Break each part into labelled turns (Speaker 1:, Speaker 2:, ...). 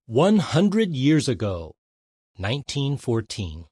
Speaker 1: 100 years ago, 1914.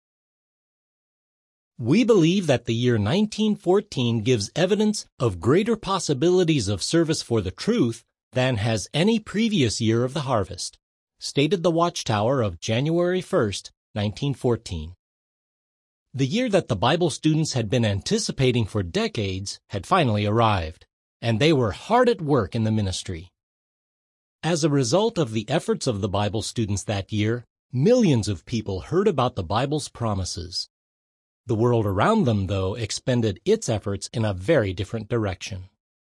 Speaker 1: We believe that the year 1914 gives evidence of greater possibilities of service for the truth than has any previous year of the harvest, stated the Watchtower of January 1st, 1914. The year that the Bible students had been anticipating for decades had finally arrived, and they were hard at work in the ministry. As a result of the efforts of the Bible students that year, millions of people heard about the Bible's promises. The world around them, though, expended its efforts in a very different direction.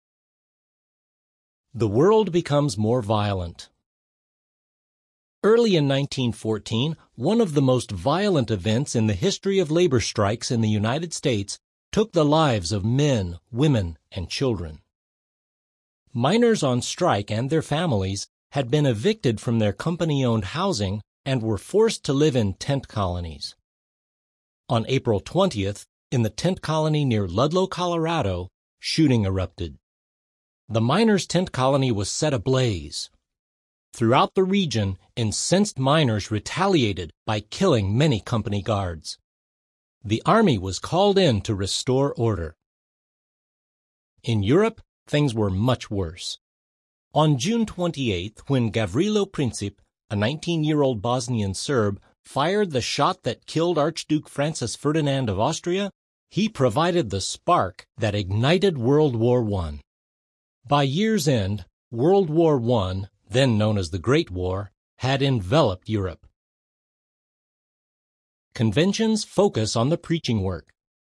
Speaker 1: The world becomes more violent. Early in 1914, one of the most violent events in the history of labor strikes in the United States took the lives of men, women, and children. Miners on strike and their families had been evicted from their company-owned housing and were forced to live in tent colonies. On April 20th, in the tent colony near Ludlow, Colorado, shooting erupted. The miners' tent colony was set ablaze. Throughout the region, incensed miners retaliated by killing many company guards. The army was called in to restore order. In Europe, things were much worse. On June 28th, when Gavrilo Princip, a 19-year-old Bosnian Serb, fired the shot that killed Archduke Francis Ferdinand of Austria, he provided the spark that ignited World War I. By year's end, World War I, then known as the Great War, had enveloped Europe. Conventions focus on the preaching work.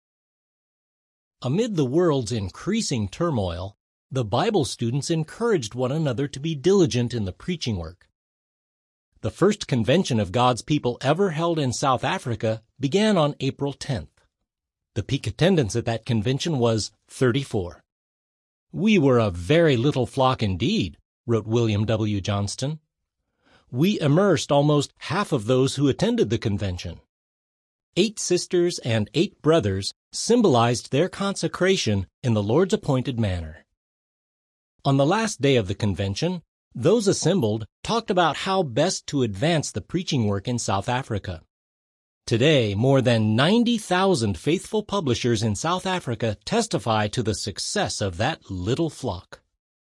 Speaker 1: Amid the world's increasing turmoil, the Bible students encouraged one another to be diligent in the preaching work. The first convention of God's people ever held in South Africa began on April 10th. The peak attendance at that convention was 34. "We were a very little flock indeed," wrote William W. Johnston. "We immersed almost half of those who attended the convention. 8 sisters and 8 brothers symbolized their consecration in the Lord's appointed manner." On the last day of the convention, those assembled talked about how best to advance the preaching work in South Africa. Today, more than 90,000 faithful publishers in South Africa testify to the success of that little flock.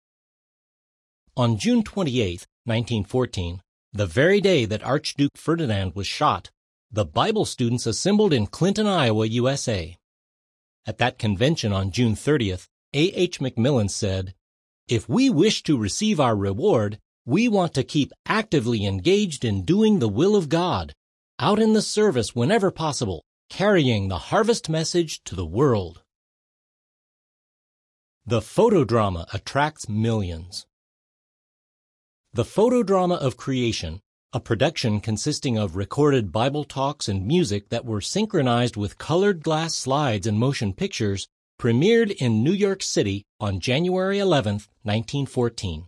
Speaker 1: On June 28, 1914, the very day that Archduke Ferdinand was shot, the Bible students assembled in Clinton, Iowa, USA. At that convention on June 30th, A. H. McMillan said, "If we wish to receive our reward, we want to keep actively engaged in doing the will of God, out in the service whenever possible, carrying the harvest message to the world." The photodrama attracts millions. The Photodrama of Creation, a production consisting of recorded Bible talks and music that were synchronized with colored glass slides and motion pictures, premiered in New York City on January 11, 1914.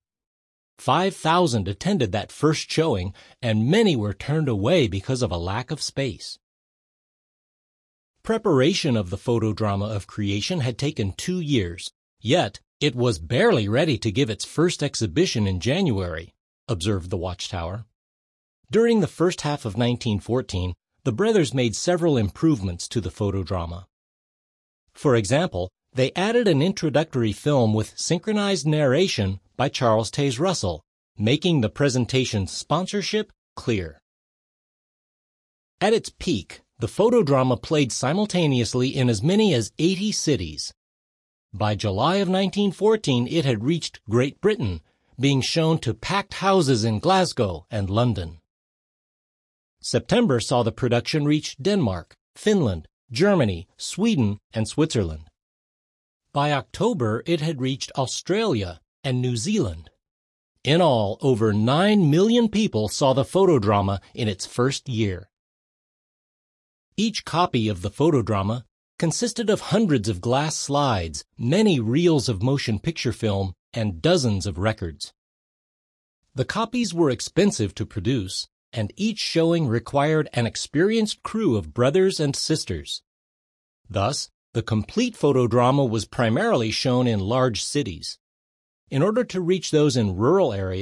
Speaker 1: 5,000 attended that first showing, and many were turned away because of a lack of space. Preparation of the Photodrama of Creation had taken 2 years, yet it was barely ready to give its first exhibition in January, observed the Watchtower. During the first half of 1914, the brothers made several improvements to the photodrama. For example, they added an introductory film with synchronized narration by Charles Taze Russell, making the presentation's sponsorship clear. At its peak, the photodrama played simultaneously in as many as 80 cities. By July of 1914, it had reached Great Britain, being shown to packed houses in Glasgow and London. September saw the production reach Denmark, Finland, Germany, Sweden, and Switzerland. By October, it had reached Australia and New Zealand. In all, over 9 million people saw the photodrama in its first year. Each copy of the photodrama consisted of hundreds of glass slides, many reels of motion picture film, and dozens of records. The copies were expensive to produce, and each showing required an experienced crew of brothers and sisters. Thus, the complete photodrama was primarily shown in large cities. In order to reach those in rural areas,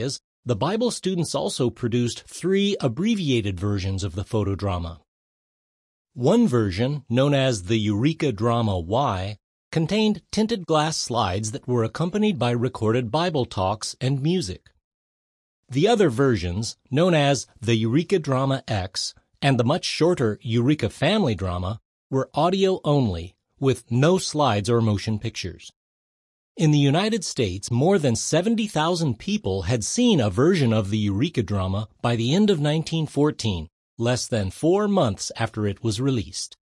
Speaker 1: The Bible students also produced 3 abbreviated versions of the photodrama. One version, known as the Eureka Drama Y, contained tinted glass slides that were accompanied by recorded Bible talks and music. The other versions, known as the Eureka Drama X and the much shorter Eureka Family Drama, were audio only, with no slides or motion pictures. In the United States, more than 70,000 people had seen a version of the Eureka Drama by the end of 1914, less than 4 months after it was released.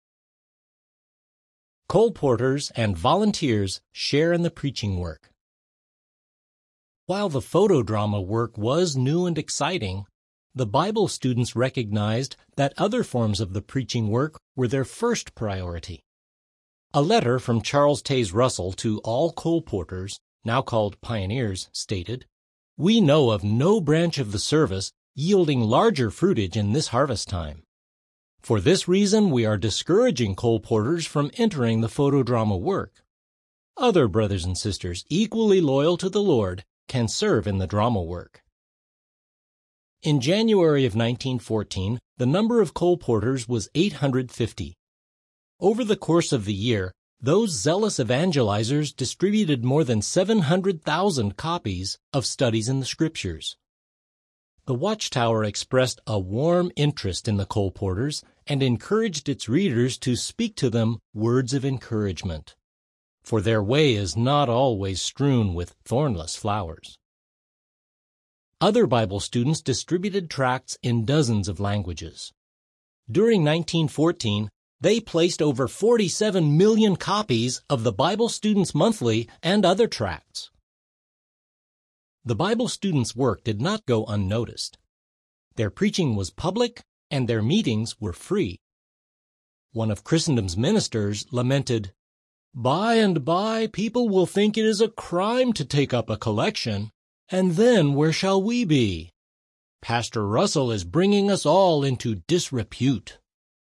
Speaker 1: Colporteurs and volunteers share in the preaching work. While the photodrama work was new and exciting, the Bible students recognized that other forms of the preaching work were their first priority. A letter from Charles Taze Russell to all colporteurs, now called pioneers, stated, "We know of no branch of the service yielding larger fruitage in this harvest time. For this reason we are discouraging colporteurs from entering the photodrama work. Other brothers and sisters equally loyal to the Lord can serve in the drama work." In January of 1914, the number of colporteurs was 850. Over the course of the year, those zealous evangelizers distributed more than 700,000 copies of Studies in the Scriptures. The Watchtower expressed a warm interest in the colporteurs and encouraged its readers to speak to them words of encouragement, for their way is not always strewn with thornless flowers. Other Bible students distributed tracts in dozens of languages. During 1914, they placed over 47 million copies of the Bible Students Monthly and other tracts. The Bible students' work did not go unnoticed. Their preaching was public and their meetings were free. One of Christendom's ministers lamented, "By and by people will think it is a crime to take up a collection, and then where shall we be? Pastor Russell is bringing us all into disrepute."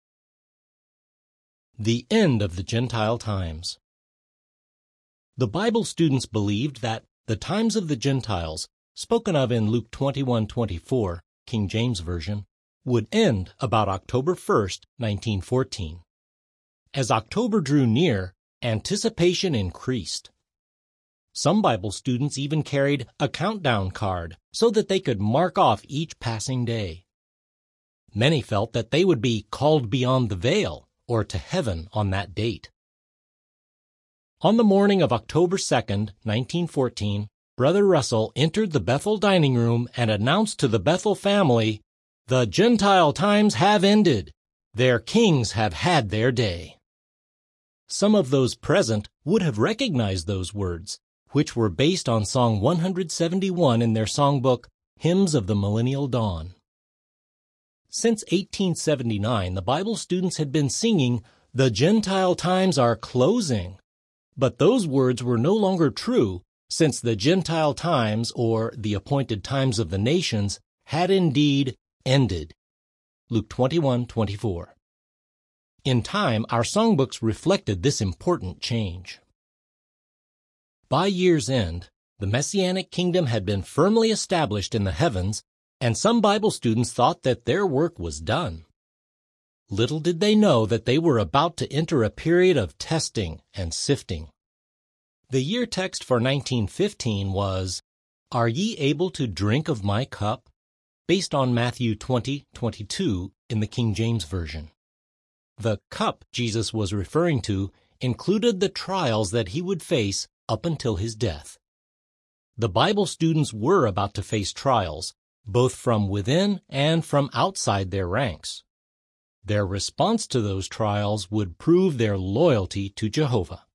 Speaker 1: The end of the Gentile times. The Bible students believed that the times of the Gentiles, spoken of in Luke 21:24, King James Version, would end about October 1st, 1914. As October drew near, anticipation increased. Some Bible students even carried a countdown card so that they could mark off each passing day. Many felt that they would be called beyond the veil, or to heaven on that date. On the morning of October 2nd, 1914, Brother Russell entered the Bethel dining room and announced to the Bethel family, "The Gentile times have ended. Their kings have had their day." Some of those present would have recognized those words, which were based on Song 171 in their songbook, Hymns of the Millennial Dawn. Since 1879, the Bible students had been singing, "The Gentile times are closing," but those words were no longer true, since the Gentile times, or the appointed times of the nations, had indeed ended. Luke 21:24. In time, our songbooks reflected this important change. By year's end, the Messianic kingdom had been firmly established in the heavens, and some Bible students thought that their work was done. Little did they know that they were about to enter a period of testing and sifting. The year text for 1915 was, "Are ye able to drink of my cup?" based on Matthew 20:22 in the King James Version. The cup Jesus was referring to included the trials that he would face up until his death. The Bible students were about to face trials, both from within and from outside their ranks. Their response to those trials would prove their loyalty to Jehovah.